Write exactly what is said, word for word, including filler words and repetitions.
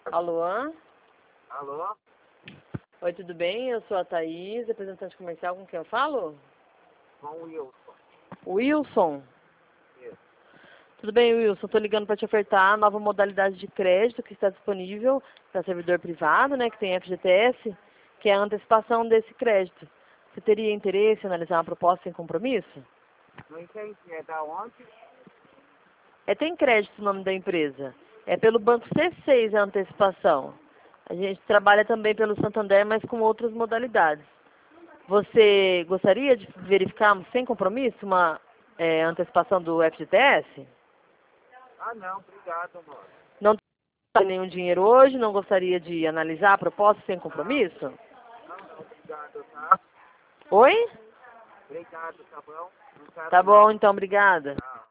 Alô? Alô? Oi, tudo bem? Eu sou a Thaís, representante comercial, com quem eu falo? Com o Wilson. Wilson. Isso. Tudo bem, Wilson? Estou ligando para te ofertar a nova modalidade de crédito que está disponível para servidor privado, né, que tem F G T S, que é a antecipação desse crédito. Você teria interesse em analisar uma proposta sem compromisso? Não entendi. É da onde? É Tem Crédito o nome da empresa. É pelo Banco C seis a antecipação. A gente trabalha também pelo Santander, mas com outras modalidades. Você gostaria de verificar, sem compromisso, uma é, antecipação do F G T S? Ah, não. Obrigado, mano. Não tem nenhum dinheiro hoje? Não gostaria de analisar a proposta sem compromisso? Não, não. Obrigado, tá? Oi? Obrigado, tá bom? Não quero Tá não. bom, então, obrigada. Tchau.